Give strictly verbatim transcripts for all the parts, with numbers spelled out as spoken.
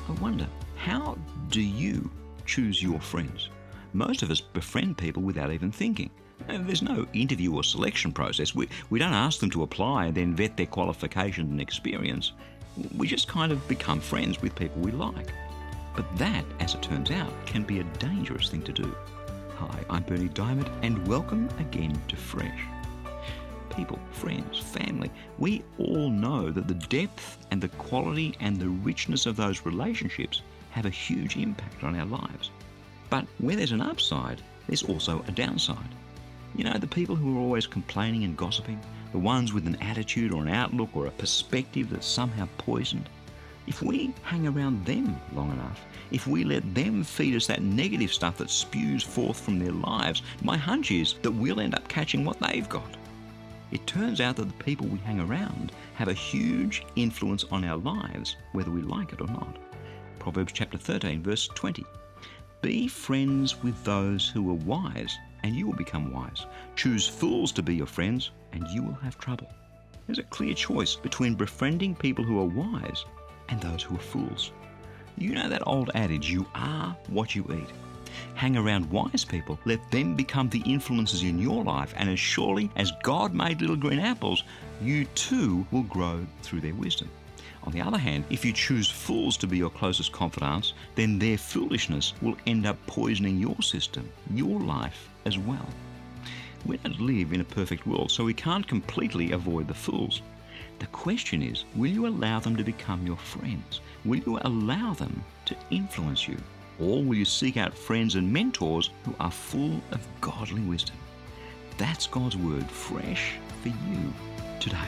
I wonder, how do you choose your friends? Most of us befriend people without even thinking. There's no interview or selection process. We, we don't ask them to apply and then vet their qualifications and experience. We just kind of become friends with people we like. But that, as it turns out, can be a dangerous thing to do. Hi, I'm Berni Dymet, and welcome again to Fresh. People, friends, family, we all know that the depth and the quality and the richness of those relationships have a huge impact on our lives. But where there's an upside, there's also a downside. You know, the people who are always complaining and gossiping, the ones with an attitude or an outlook or a perspective that's somehow poisoned. If we hang around them long enough, if we let them feed us that negative stuff that spews forth from their lives, my hunch is that we'll end up catching what they've got. It turns out that the people we hang around have a huge influence on our lives, whether we like it or not. Proverbs chapter thirteen, verse twenty. Be friends with those who are wise, and you will become wise. Choose fools to be your friends, and you will have trouble. There's a clear choice between befriending people who are wise and those who are fools. You know that old adage, you are what you eat. Hang around wise people, let them become the influences in your life, and as surely as God made little green apples, you too will grow through their wisdom. On the other hand, if you choose fools to be your closest confidants, then their foolishness will end up poisoning your system, your life as well. We don't live in a perfect world, so we can't completely avoid the fools. The question is, will you allow them to become your friends? Will you allow them to influence you? Or will you seek out friends and mentors who are full of godly wisdom? That's God's word fresh for you today.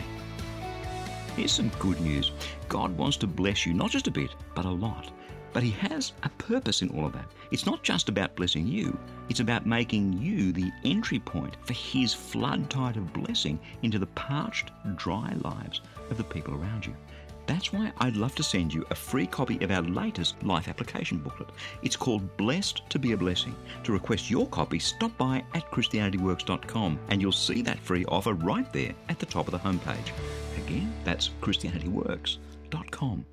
Here's some good news. God wants to bless you, not just a bit, but a lot. But He has a purpose in all of that. It's not just about blessing you. It's about making you the entry point for His flood tide of blessing into the parched, dry lives of the people around you. That's why I'd love to send you a free copy of our latest life application booklet. It's called Blessed to be a Blessing. To request your copy, stop by at Christianity Works dot com and you'll see that free offer right there at the top of the homepage. Again, that's Christianity Works dot com.